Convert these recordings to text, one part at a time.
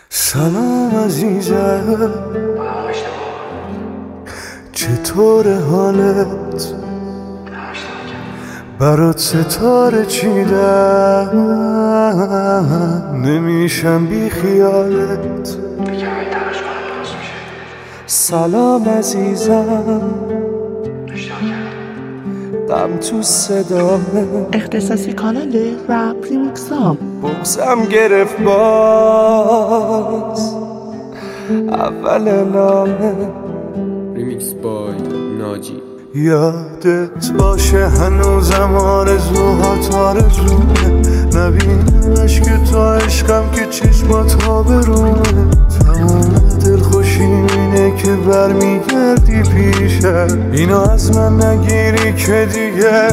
سلام عزیزم، چطور حالت؟ برات ستاره چیدم، نمیشم بی خیالت. سلام عزیزم، غم تو صدامه، اختصاصی کانال رپ ریمیکسام. بغزم گرفت باز اول نامه. ریمیکس بای ناجی. یادت باشه هنوزم آرزوهات آرزومه، نبینمش که تو عشقم که چشمات ها برومه. تمام دلخوشیم اینه که برمیگردی پیشم، اینو از من نگیری که دیگه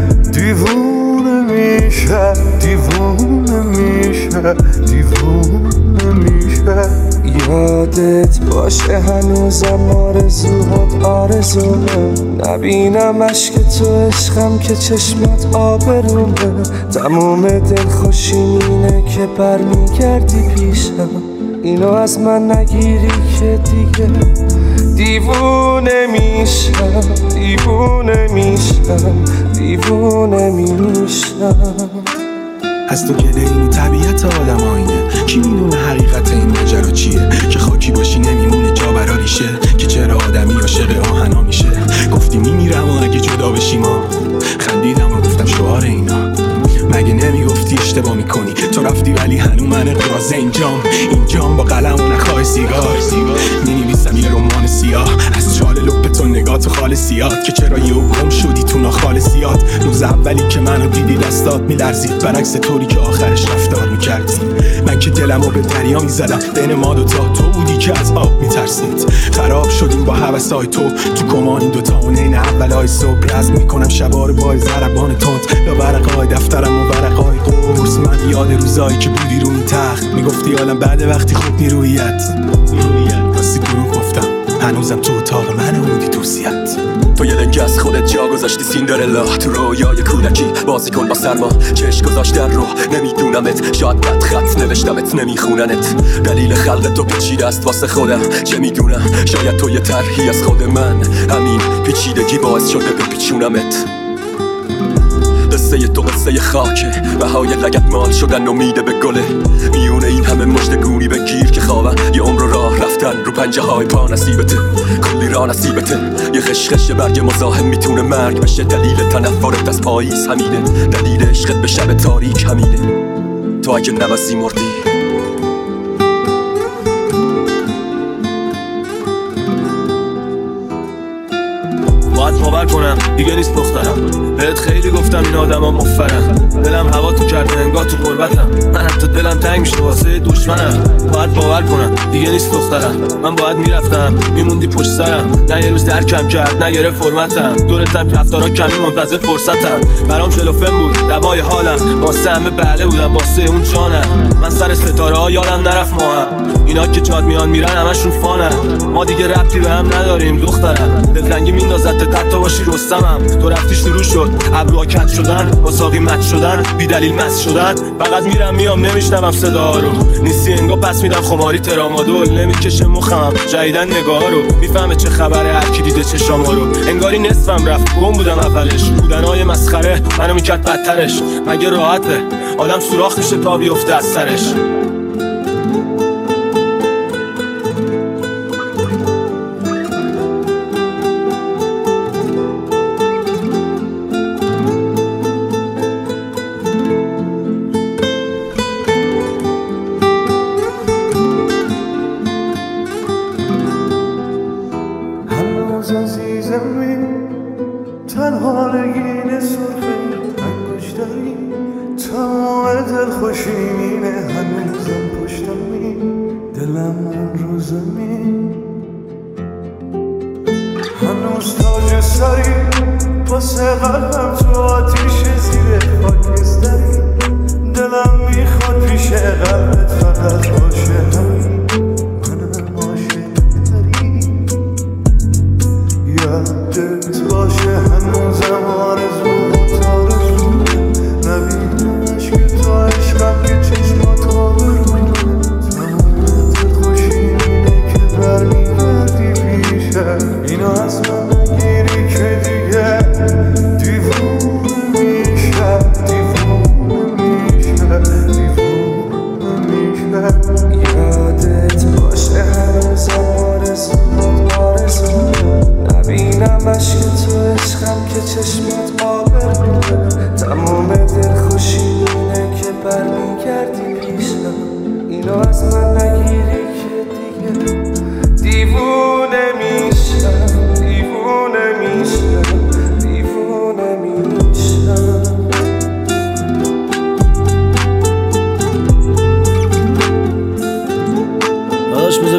دیوونه میشه، دیوونه میشه، دیوونه میشه. یادت باشه هنوزم آرزوهات آرزومه، نبینم عشق تو عشقم که چشمات آبرومه. تموم دلخوشیم اینه که برمیگردی پیشم، اینو از من نگیری که دیگه دیوونه میشم، دیوونه میشم، دیوونه میشم. از تو گله اینی طبیعت آدم آینه، کی میدونه حقیقت این ماجرا چیه؟ که خاکی باشی نمیمونه جا برا ریشه، که چرا آدمی عاشق آهنا میشه. گفتی میمیرم و اگه جدا بشیم ها، خندیدم و گفتم شعار اینا. مگه نمیگفتی اشتباه میکنی؟ تو رفتی ولی هنو من اقراض اینجام با قلم و نخواه سیگار مینویسم یه رمان سیاه از چال لپ تو نگات خال سیاد، که چرا یهو گم شدی تو ناخال سیاد. روز اولی که منو دیدی دستات میلرزید، برعکس طوری که آخرش رفتار میکردی. من که دلمو به دریا میزدم، بین ما دوتا تو بودی که از آب میترسید. خراب شدیم با هوسای تو کمان این دوتا و نین اولای صبح. رزم میکنم شبا رو با ضربان تند یا ورقای دفترم و ورقای قرص. من یاد روزایی که بودی رو این تخت میگفتی عالم بعد وقتی خوب نیرویت راستی دروغ گفتم، هنوزم تو اتاق من بودی توصیت. تو یه لنگه از خودت جا گذاشتی سیندرلا، تو رویای کودکی بازی کن با سرما. چشم گذاشتن رو نمیدونمت، شاید بد خط نوشتمت نمیخوننت. دلیل خلق تو پیچیده است واسه خودم، چه میدونم شاید تو یه طرحی از خود من. همین پیچیدگی باعث شده بپیچونمت. قصه تو قصه خاکه، بهای لگت مال شدن امیده به گله. میونه این همه مژدگونی بگیر که خوابم، یه عمر راه رفتن رو پنجه های پا نصیبته. کلی راه نصیبته، یه خشخش برگ مزاحم میتونه مرگ بشه. دلیل تنفرت از پاییز همینه، دلیل عشقت به شب تاریک همینه. تو اگه نوازی مردی باید باور کنم دیگه نیست دخترم. بهت خیلی گفتم این آدم ها مفرن، دلم هوا تو کرده انگاه تو قربتم. من حتی دلم تنگ میشه واسه دشمنم. باید باور کنم دیگه نیست دخترم. من باید میرفتم میموندی پشت سرم، نه یه روز درکم کرد نه گرفت فرمتم. دورتم رفتارا کمی منتظر فرصتم. برام جلوفن بود دوای حالم، واسه همه بله بودم واسه اون جانم. من سر ستاره ها یادم نرفت ما هم، اینا که جاد میان میرن همشون فانن. ما دیگه ربطی به هم نداریم دخترم. دلتنگی میندازد حتی باشی رستمم. تو رفتی شروع شد ابروها کج شدن، واساقی مچ شدن، بی دلیل مست شدن. فقط میرم میام نمیشنوم صدا رو، نیستی انگار پس میدم خماری ترامادول. نمیکشه مخم جدیدن نگاه رو، میفهمه چه خبره هر کی دیده چشامو رو. انگاری نصفم رفت گم بودم اولش، بودنهای مسخره منو میکرد بدترش. مگه راحته آدم سوراخ میشه تا بیفته از سرش. عزیزمی تنها نگین سرخه انگشتری، تمام دلخوشیمینه هنوزم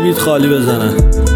بیت خالی بزنن.